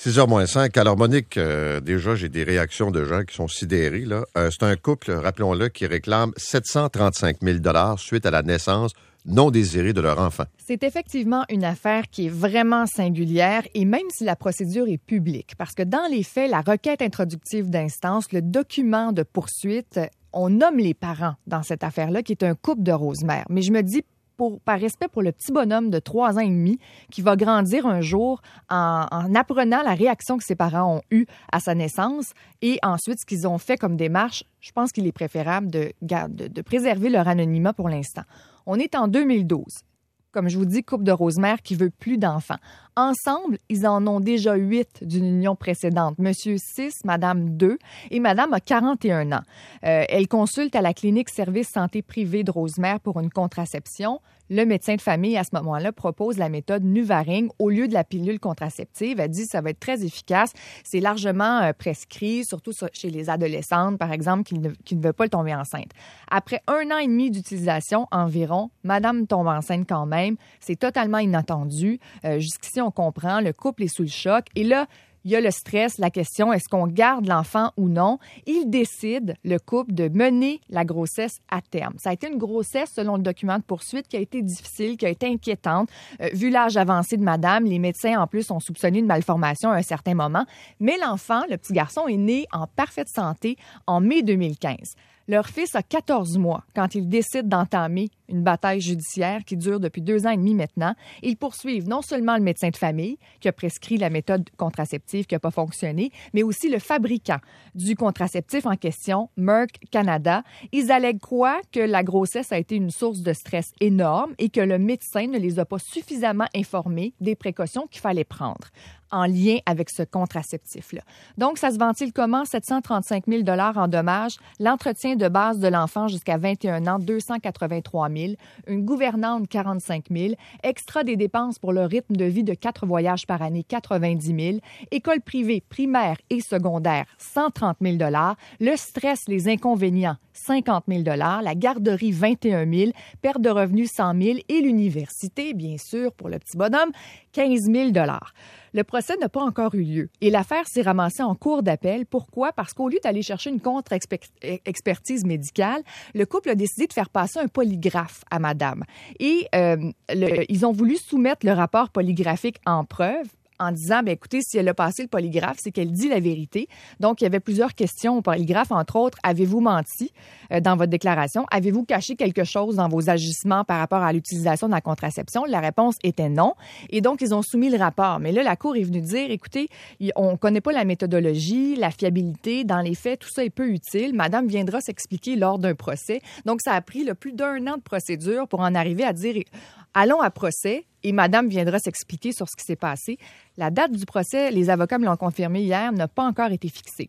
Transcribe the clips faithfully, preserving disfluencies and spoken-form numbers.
six heures moins cinq. Alors, Monique, euh, déjà, j'ai des réactions de gens qui sont sidérés. Là. Euh, c'est un couple, rappelons-le, qui réclame sept cent trente-cinq mille dollars suite à la naissance non désirée de leur enfant. C'est effectivement une affaire qui est vraiment singulière et même si la procédure est publique, parce que dans les faits, la requête introductive d'instance, le document de poursuite, on nomme les parents dans cette affaire-là, qui est un couple de Rosemère. Mais je me dis, Pour, par respect pour le petit bonhomme de trois ans et demi qui va grandir un jour en, en apprenant la réaction que ses parents ont eue à sa naissance et ensuite ce qu'ils ont fait comme démarche, je pense qu'il est préférable de, de, de préserver leur anonymat pour l'instant. On est en deux mille douze. Comme je vous dis, couple de Rosemère qui veut plus d'enfants. Ensemble, ils en ont déjà huit d'une union précédente. Monsieur six, Madame deux et Madame a quarante et un ans. Euh, elle consulte à la clinique service santé privée de Rosemère pour une contraception. Le médecin de famille, à ce moment-là, propose la méthode Nuvaring au lieu de la pilule contraceptive. Elle dit que ça va être très efficace. C'est largement euh, prescrit, surtout chez les adolescentes, par exemple, qui ne, qui ne veulent pas tomber enceinte. Après un an et demi d'utilisation environ, Madame tombe enceinte quand même. C'est totalement inattendu. Euh, jusqu'ici, on comprend. Le couple est sous le choc. Et là, il y a le stress, la question, est-ce qu'on garde l'enfant ou non? Ils décident, le couple, de mener la grossesse à terme. Ça a été une grossesse, selon le document de poursuite, qui a été difficile, qui a été inquiétante. Euh, vu l'âge avancé de madame, les médecins, en plus, ont soupçonné une malformation à un certain moment. Mais l'enfant, le petit garçon, est né en parfaite santé en mai deux mille quinze. Leur fils a quatorze mois quand ils décident d'entamer une bataille judiciaire qui dure depuis deux ans et demi maintenant. Ils poursuivent non seulement le médecin de famille qui a prescrit la méthode contraceptive qui n'a pas fonctionné, mais aussi le fabricant du contraceptif en question, Merck Canada. Ils allèguent quoi? Que la grossesse a été une source de stress énorme et que le médecin ne les a pas suffisamment informés des précautions qu'il fallait prendre en lien avec ce contraceptif-là. Donc, ça se ventile comment? sept cent trente-cinq mille dollars en dommages, l'entretien de base de l'enfant jusqu'à vingt et un ans, deux cent quatre-vingt-trois mille, une gouvernante, quarante-cinq mille, extra des dépenses pour le rythme de vie de quatre voyages par année, quatre-vingt-dix mille, école privée, primaire et secondaire, cent trente mille dollars, le stress, les inconvénients, cinquante mille dollars, la garderie, vingt et un mille, perte de revenus, cent mille et l'université, bien sûr, pour le petit bonhomme, quinze mille dollars. Le procès n'a pas encore eu lieu et l'affaire s'est ramassée en cour d'appel. Pourquoi? Parce qu'au lieu d'aller chercher une contre-expertise médicale, le couple a décidé de faire passer un polygraphe à madame. Et euh, le, ils ont voulu soumettre le rapport polygraphique en preuve en disant, bien, écoutez, si elle a passé le polygraphe, c'est qu'elle dit la vérité. Donc, il y avait plusieurs questions au polygraphe, entre autres, avez-vous menti euh, dans votre déclaration? Avez-vous caché quelque chose dans vos agissements par rapport à l'utilisation de la contraception? La réponse était non. Et donc, ils ont soumis le rapport. Mais là, la Cour est venue dire, écoutez, on ne connaît pas la méthodologie, la fiabilité. Dans les faits, tout ça est peu utile. Madame viendra s'expliquer lors d'un procès. Donc, ça a pris là, plus d'un an de procédure pour en arriver à dire, allons à procès. Et madame viendra s'expliquer sur ce qui s'est passé. La date du procès, les avocats me l'ont confirmé hier, n'a pas encore été fixée.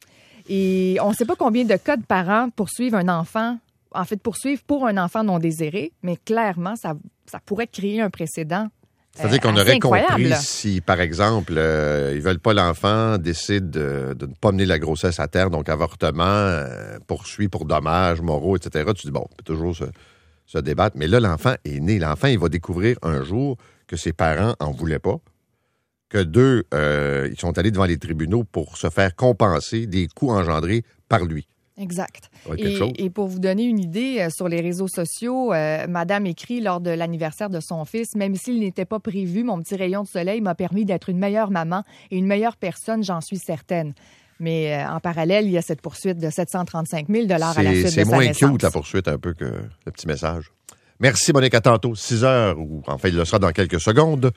Et on ne sait pas combien de cas de parents poursuivent un enfant, en fait, poursuivent pour un enfant non désiré, mais clairement, ça, ça pourrait créer un précédent. C'est-à-dire euh, qu'on aurait compris là. si, par exemple, euh, ils veulent pas l'enfant, décident de, de ne pas mener la grossesse à terme, donc avortement, euh, poursuit pour dommages moraux, et cetera. Tu dis, bon, on peut toujours se... se débattre. Mais là, l'enfant est né. L'enfant, il va découvrir un jour que ses parents en voulaient pas, que deux, euh, ils sont allés devant les tribunaux pour se faire compenser des coûts engendrés par lui. Exact. Et, et pour vous donner une idée, euh, sur les réseaux sociaux, euh, madame écrit lors de l'anniversaire de son fils, même s'il n'était pas prévu, mon petit rayon de soleil m'a permis d'être une meilleure maman et une meilleure personne, j'en suis certaine. Mais euh, en parallèle, il y a cette poursuite de sept cent trente-cinq mille dollars à la suite de sa naissance. C'est moins cute, la poursuite, un peu, que le petit message. Merci, Monique. À tantôt, six heures, ou enfin, il le sera dans quelques secondes.